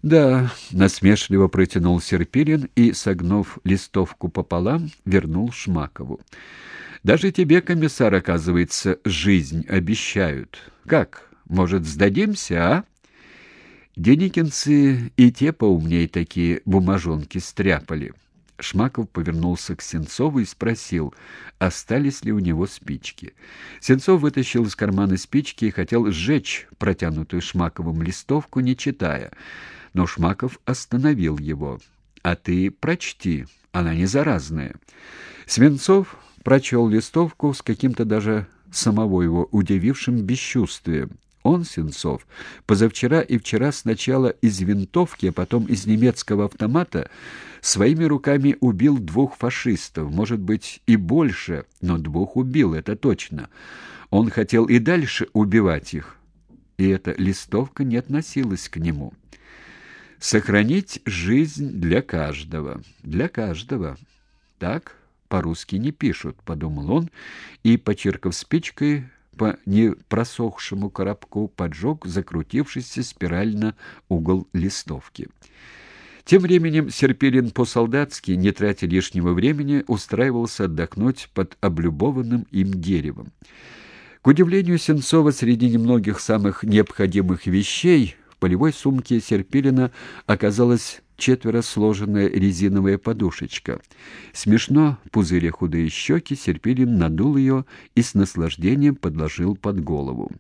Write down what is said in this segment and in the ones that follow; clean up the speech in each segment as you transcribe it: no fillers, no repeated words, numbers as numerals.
Да, насмешливо протянул Серпилин и, согнув листовку пополам, вернул Шмакову. Даже тебе, комиссар, оказывается, жизнь обещают. Как, может, сдадимся, а? Деникинцы и те поумней такие бумажонки стряпали. Шмаков повернулся к Сенцову и спросил, остались ли у него спички. Сенцов вытащил из кармана спички и хотел сжечь протянутую Шмаковым листовку, не читая. Но Шмаков остановил его. «А ты прочти, она не заразная». Свинцов прочел листовку с каким-то даже самого его удивившим бесчувствием. Он, Сенцов, позавчера и вчера сначала из винтовки, а потом из немецкого автомата своими руками убил 2 фашистов, может быть, и больше, но 2 убил, это точно. Он хотел и дальше убивать их, и эта листовка не относилась к нему. «Сохранить жизнь для каждого. Для каждого. Так по-русски не пишут», — подумал он, и, почиркав спичкой, по непросохшему коробку поджег закрутившийся спирально угол листовки. Тем временем Серпилин по-солдатски, не тратя лишнего времени, устраивался отдохнуть под облюбованным им деревом. К удивлению Сенцова, среди немногих самых необходимых вещей в полевой сумке Серпилина оказалась 4 сложенная резиновая подушечка. Смешно, пузыря худые щеки, Серпилин надул ее и с наслаждением подложил под голову.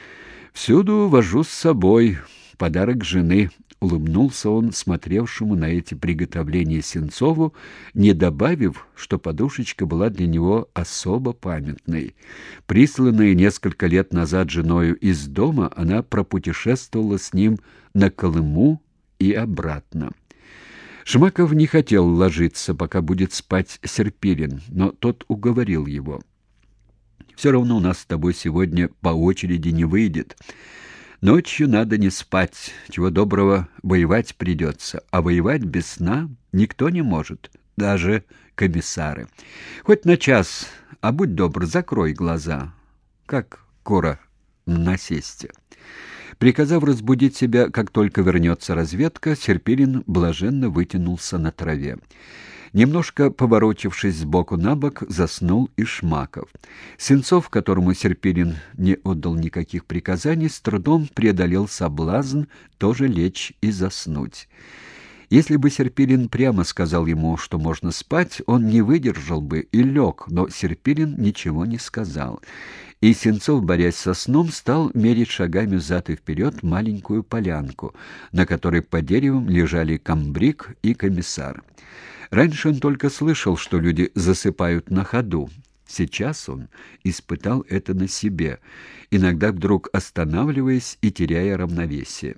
«Всюду вожу с собой. Подарок жены», — улыбнулся он смотревшему на эти приготовления Сенцову, не добавив, что подушечка была для него особо памятной. Присланная несколько лет назад женою из дома, она пропутешествовала с ним на Колыму и обратно. Шмаков не хотел ложиться, пока будет спать Серпилин, но тот уговорил его. «Все равно у нас с тобой сегодня по очереди не выйдет. Ночью надо не спать, чего доброго воевать придется, а воевать без сна никто не может, даже комиссары. Хоть на час, а будь добр, закрой глаза, как кора на насесте». Приказав разбудить себя, как только вернется разведка, Серпилин блаженно вытянулся на траве. Немножко поворочившись сбоку на бок, заснул и Шмаков. Сенцов, которому Серпилин не отдал никаких приказаний, с трудом преодолел соблазн тоже лечь и заснуть. Если бы Серпилин прямо сказал ему, что можно спать, он не выдержал бы и лег, но Серпилин ничего не сказал. И Сенцов, борясь со сном, стал мерить шагами взад и вперед маленькую полянку, на которой по деревам лежали комбриг и комиссар. Раньше он только слышал, что люди засыпают на ходу. Сейчас он испытал это на себе, иногда вдруг останавливаясь и теряя равновесие.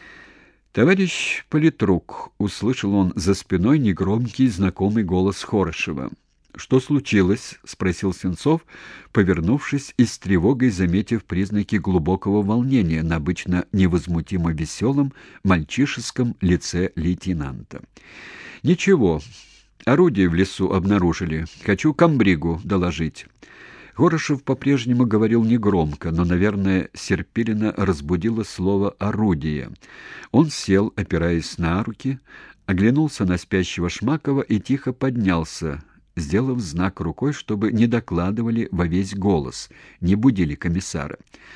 «Товарищ политрук», — услышал он за спиной негромкий знакомый голос Хорошева. «Что случилось?» — спросил Сенцов, повернувшись и с тревогой заметив признаки глубокого волнения на обычно невозмутимо веселом мальчишеском лице лейтенанта. «Ничего. Орудие в лесу обнаружили. Хочу комбригу доложить». Хорошев по-прежнему говорил негромко, но, наверное, Серпилина разбудило слово «орудие». Он сел, опираясь на руки, оглянулся на спящего Шмакова и тихо поднялся, сделав знак рукой, чтобы не докладывали во весь голос, не будили комиссара.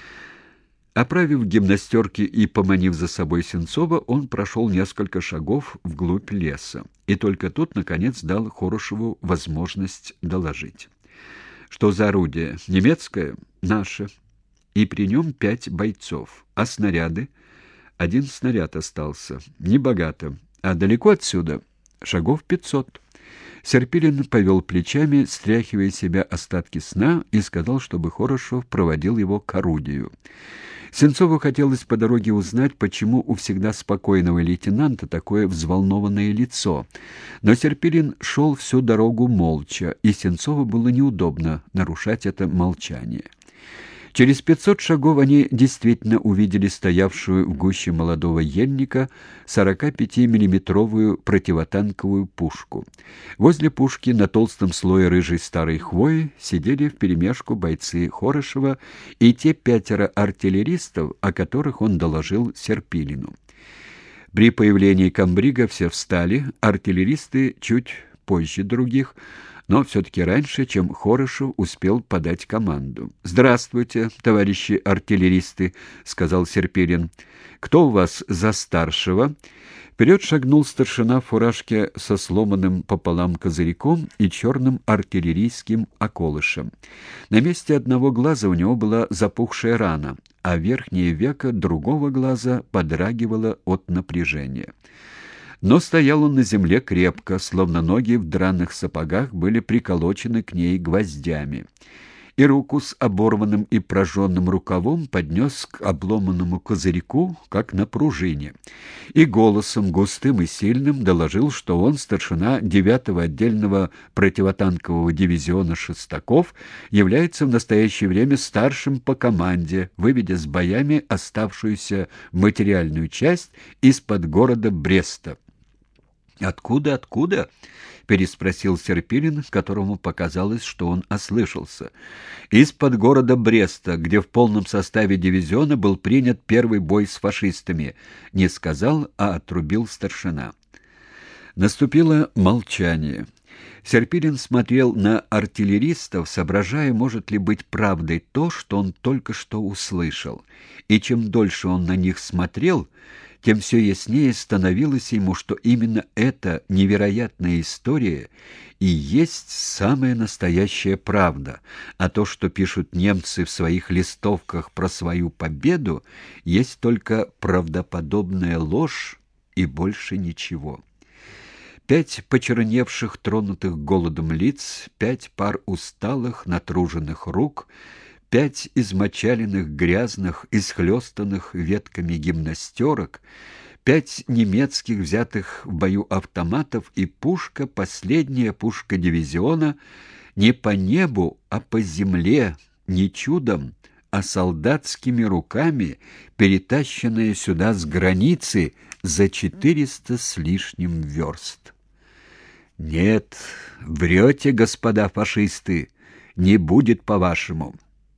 Оправив гимнастерки и поманив за собой Сенцова, он прошел несколько шагов вглубь леса, и только тут, наконец, дал Хорошеву возможность доложить. «Что за орудие? Немецкое? Наше. И при нем 5 бойцов. А снаряды? 1 снаряд остался. Небогато. А далеко отсюда? Шагов 500. Серпилин повел плечами, стряхивая с себя остатки сна, и сказал, чтобы Хорошев проводил его к орудию. Сенцову хотелось по дороге узнать, почему у всегда спокойного лейтенанта такое взволнованное лицо. Но Серпилин шел всю дорогу молча, и Сенцову было неудобно нарушать это молчание. Через 500 шагов они действительно увидели стоявшую в гуще молодого ельника 45-миллиметровую противотанковую пушку. Возле пушки на толстом слое рыжей старой хвои сидели вперемешку бойцы Хорошева и те 5 артиллеристов, о которых он доложил Серпилину. При появлении комбрига все встали, артиллеристы чуть позже других, но все-таки раньше, чем Хорошев успел подать команду. «Здравствуйте, товарищи артиллеристы», — сказал Серпилин. «Кто у вас за старшего?» Вперед шагнул старшина в фуражке со сломанным пополам козырьком и черным артиллерийским околышем. На месте одного глаза у него была запухшая рана, а верхнее веко другого глаза подрагивало от напряжения. Но стоял он на земле крепко, словно ноги в драных сапогах были приколочены к ней гвоздями. И руку с оборванным и прожженным рукавом поднес к обломанному козырьку, как на пружине. И голосом густым и сильным доложил, что он, старшина 9-го отдельного противотанкового дивизиона «Шестаков», является в настоящее время старшим по команде, выведя с боями оставшуюся материальную часть из-под города Бреста. «Откуда?» — переспросил Серпилин, которому показалось, что он ослышался. «Из-под города Бреста, где в полном составе дивизиона был принят первый бой с фашистами», — не сказал, а отрубил старшина. Наступило молчание. Серпилин смотрел на артиллеристов, соображая, может ли быть правдой то, что он только что услышал. И чем дольше он на них смотрел, тем все яснее становилось ему, что именно эта невероятная история и есть самая настоящая правда, а то, что пишут немцы в своих листовках про свою победу, есть только правдоподобная ложь и больше ничего. 5 почерневших, тронутых голодом лиц, 5 пар усталых, натруженных рук, 5 измочаленных, грязных, исхлёстанных ветками гимнастерок, 5 немецких, взятых в бою автоматов, и пушка, последняя пушка дивизиона, не по небу, а по земле, не чудом, а солдатскими руками, перетащенная сюда с границы за 400 с лишним верст. «Нет, врете, господа фашисты, не будет по-вашему».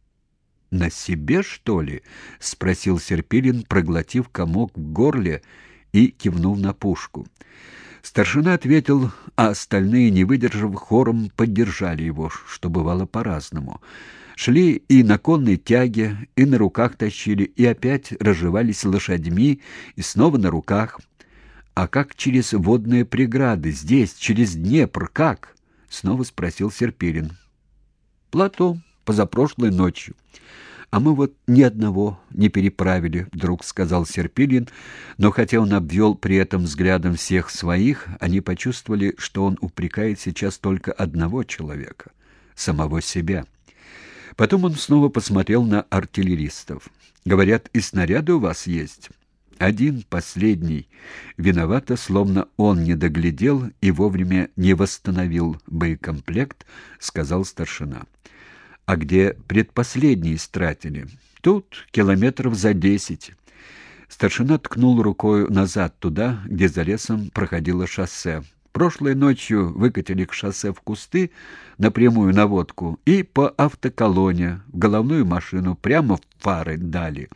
«На себе, что ли?» — спросил Серпилин, проглотив комок в горле и кивнул на пушку. Старшина ответил, а остальные, не выдержав, хором поддержали его, что бывало по-разному. Шли и на конной тяге, и на руках тащили, и опять разжевались лошадьми, и снова на руках. «А как через водные преграды? Здесь, через Днепр, как?» — снова спросил Серпилин. «Плато, позапрошлой ночью». «А мы вот ни одного не переправили», — вдруг сказал Серпилин, но хотя он обвел при этом взглядом всех своих, они почувствовали, что он упрекает сейчас только одного человека — самого себя. Потом он снова посмотрел на артиллеристов. «Говорят, и снаряды у вас есть?» «Один, последний. Виновато, словно он не доглядел и вовремя не восстановил боекомплект», — сказал старшина. «А где предпоследний истратили?» «Тут километров за 10». Старшина ткнул рукой назад, туда, где за лесом проходило шоссе. «Прошлой ночью выкатили к шоссе в кусты, напрямую наводку, и по автоколонне, в головную машину, прямо в фары дали».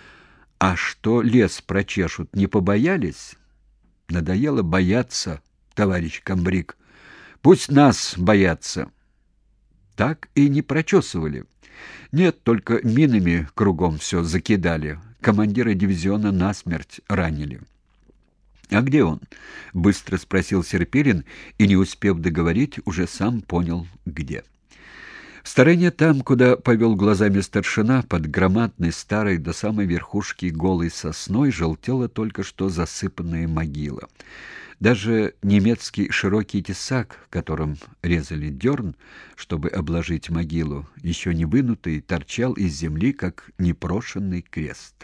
«А что лес прочешут, не побоялись?» «Надоело бояться, товарищ комбриг. Пусть нас боятся». «Так и не прочесывали?» «Нет, только минами кругом все закидали. Командира дивизиона насмерть ранили». «А где он?» — быстро спросил Серпилин, и, не успев договорить, уже сам понял, где. В стороне, там, куда повел глазами старшина, под громадной старой до самой верхушки голой сосной желтела только что засыпанная могила. Даже немецкий широкий тесак, которым резали дерн, чтобы обложить могилу, еще не вынутый, торчал из земли, как непрошенный крест.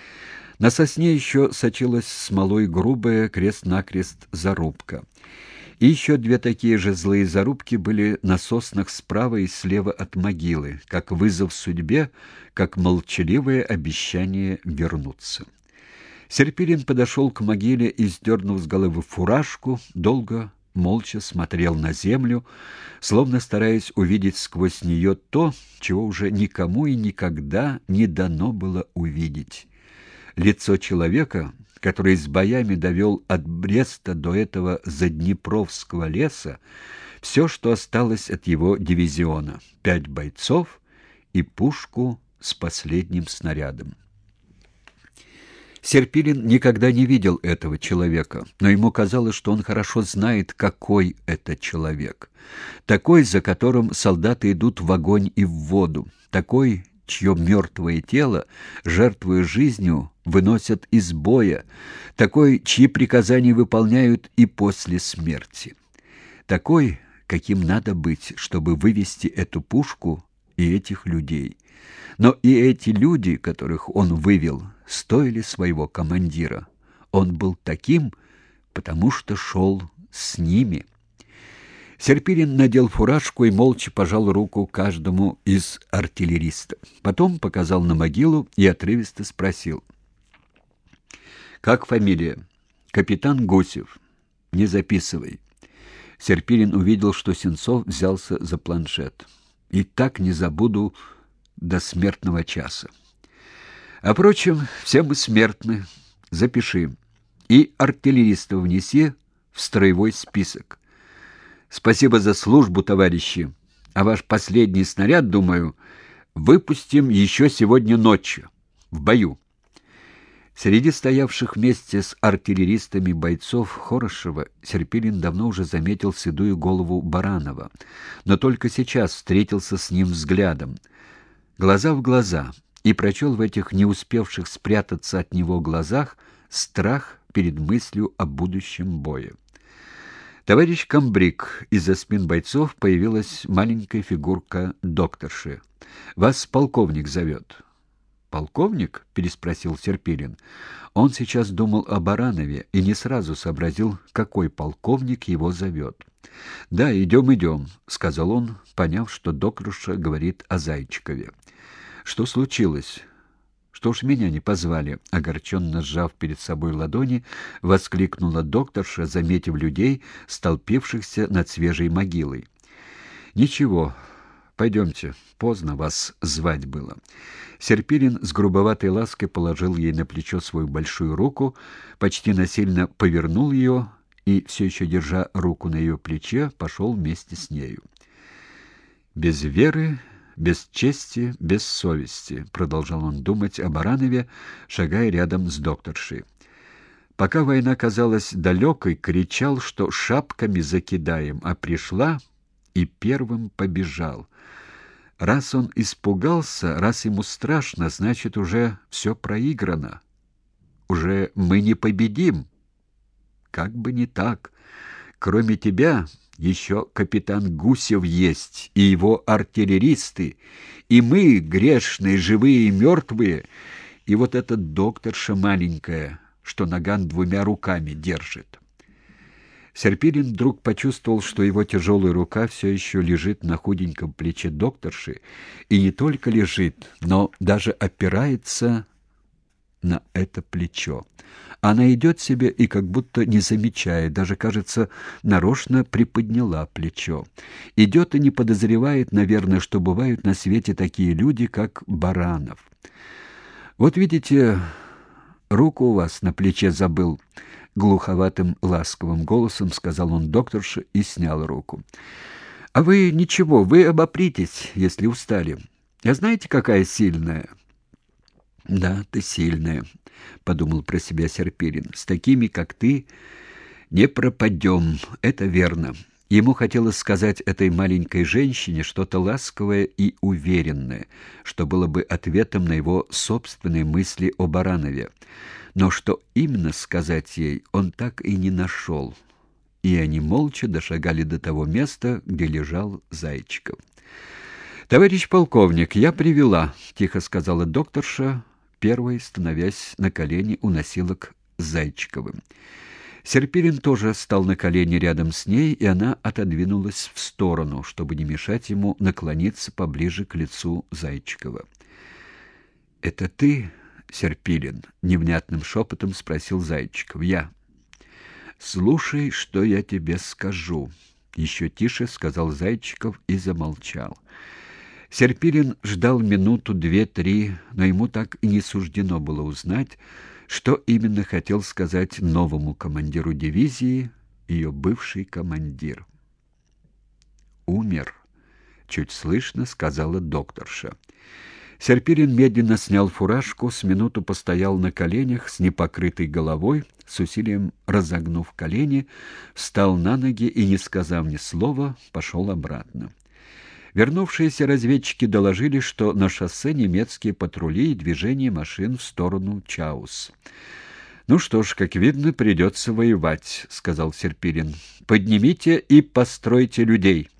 На сосне еще сочилась смолой грубая крест-накрест зарубка. И еще 2 такие же злые зарубки были на соснах справа и слева от могилы, как вызов судьбе, как молчаливое обещание вернуться. Серпилин подошел к могиле и, сдернув с головы фуражку, долго, молча смотрел на землю, словно стараясь увидеть сквозь нее то, чего уже никому и никогда не дано было увидеть. Лицо человека, который с боями довел от Бреста до этого Заднепровского леса все, что осталось от его дивизиона: 5 бойцов и пушку с последним снарядом. Серпилин никогда не видел этого человека, но ему казалось, что он хорошо знает, какой это человек. Такой, за которым солдаты идут в огонь и в воду. Такой, чье мертвое тело, жертвуя жизнью, выносят из боя. Такой, чьи приказания выполняют и после смерти. Такой, каким надо быть, чтобы вывести эту пушку и этих людей. Но и эти люди, которых он вывел, стоили своего командира. Он был таким, потому что шел с ними. Серпилин надел фуражку и молча пожал руку каждому из артиллеристов. Потом показал на могилу и отрывисто спросил: «Как фамилия?» «Капитан Гусев». «Не записывай». Серпилин увидел, что Сенцов взялся за планшет. «И так не забуду до смертного часа. А впрочем, все мы смертны. Запиши. И артиллеристов внеси в строевой список. Спасибо за службу, товарищи. А ваш последний снаряд, думаю, выпустим еще сегодня ночью, в бою». Среди стоявших вместе с артиллеристами бойцов Хорошева Серпилин давно уже заметил седую голову Баранова, но только сейчас встретился с ним взглядом, глаза в глаза, и прочел в этих не успевших спрятаться от него глазах страх перед мыслью о будущем бое. «Товарищ комбриг», из-за спин бойцов появилась маленькая фигурка докторши. «Вас полковник зовет». «Полковник?» — переспросил Серпилин. Он сейчас думал о Баранове и не сразу сообразил, какой полковник его зовет. «Да, идем», — сказал он, поняв, что докторша говорит о Зайчикове. «Что случилось? Что ж меня не позвали?» Огорченно сжав перед собой ладони, воскликнула докторша, заметив людей, столпившихся над свежей могилой. «Ничего, пойдемте, поздно вас звать было». Серпилин с грубоватой лаской положил ей на плечо свою большую руку, почти насильно повернул ее и, все еще держа руку на ее плече, пошел вместе с нею. «Без веры, без чести, без совести», — продолжал он думать о Баранове, шагая рядом с докторшей. Пока война казалась далекой, кричал, что шапками закидаем, а пришла и первым побежал. Раз он испугался, раз ему страшно, значит, уже все проиграно. Уже мы не победим. Как бы не так. Кроме тебя еще капитан Гусев есть, и его артиллеристы, и мы, грешные, живые и мертвые, и вот эта докторша маленькая, что наган 2 руками держит». Серпилин вдруг почувствовал, что его тяжелая рука все еще лежит на худеньком плече докторши, и не только лежит, но даже опирается на это плечо. Она идет себе и как будто не замечает, даже, кажется, нарочно приподняла плечо. Идет и не подозревает, наверное, что бывают на свете такие люди, как Баранов. «Вот видите, руку у вас на плече забыл», — глуховатым ласковым голосом сказал он докторше и снял руку. «А вы ничего, вы обопритесь, если устали. А знаете, какая сильная?» «Да, ты сильная», — подумал про себя Серпилин. «С такими, как ты, не пропадем, это верно». Ему хотелось сказать этой маленькой женщине что-то ласковое и уверенное, что было бы ответом на его собственные мысли о Баранове. Но что именно сказать ей, он так и не нашел. И они молча дошагали до того места, где лежал Зайчиков. «Товарищ полковник, я привела», — тихо сказала докторша, первой становясь на колени у носилок с Зайчиковым. Серпилин тоже стал на колени рядом с ней, и она отодвинулась в сторону, чтобы не мешать ему наклониться поближе к лицу Зайчикова. «Это ты, Серпилин?» — невнятным шепотом спросил Зайчиков. «Я». «Слушай, что я тебе скажу», — еще тише сказал Зайчиков и замолчал. Серпилин ждал минуту, 2-3, но ему так и не суждено было узнать, что именно хотел сказать новому командиру дивизии ее бывший командир. «Умер», — чуть слышно сказала докторша. Серпирин медленно снял фуражку, с минуту постоял на коленях с непокрытой головой, с усилием разогнув колени, встал на ноги и, не сказав ни слова, пошел обратно. Вернувшиеся разведчики доложили, что на шоссе немецкие патрули и движение машин в сторону Чаус. «Ну что ж, как видно, придется воевать», — сказал Серпирин. «Поднимите и постройте людей».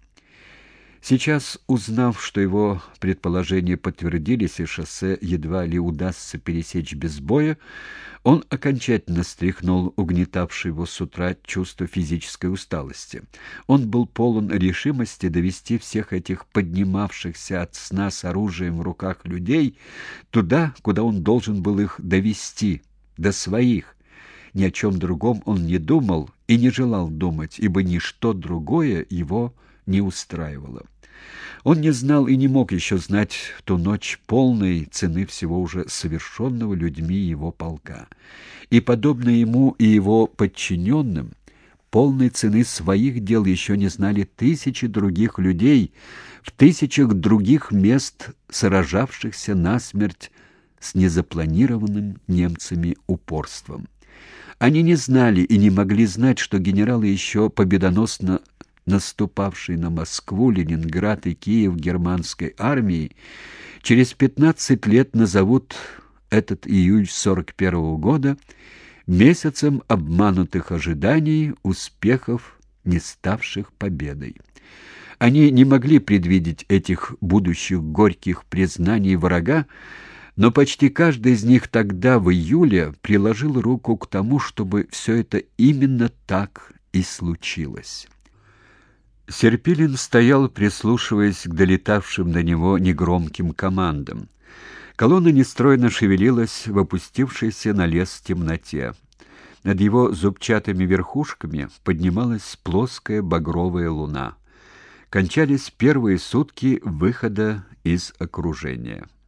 Сейчас, узнав, что его предположения подтвердились и шоссе едва ли удастся пересечь без боя, он окончательно стряхнул угнетавшее его с утра чувство физической усталости. Он был полон решимости довести всех этих поднимавшихся от сна с оружием в руках людей туда, куда он должен был их довести, до своих. Ни о чем другом он не думал и не желал думать, ибо ничто другое его не устраивало. Он не знал и не мог еще знать в ту ночь полной цены всего уже совершенного людьми его полка. И, подобно ему и его подчиненным, полной цены своих дел еще не знали тысячи других людей в тысячах других мест, сражавшихся насмерть с незапланированным немцами упорством. Они не знали и не могли знать, что генералы, еще победоносно наступавшие на Москву, Ленинград и Киев германской армии, через 15 лет назовут этот июль 41-го года месяцем обманутых ожиданий, успехов, не ставших победой. Они не могли предвидеть этих будущих горьких признаний врага, но почти каждый из них тогда, в июле, приложил руку к тому, чтобы все это именно так и случилось. Серпилин стоял, прислушиваясь к долетавшим до него негромким командам. Колонна нестройно шевелилась в опустившейся на лес темноте. Над его зубчатыми верхушками поднималась плоская багровая луна. Кончались первые сутки выхода из окружения.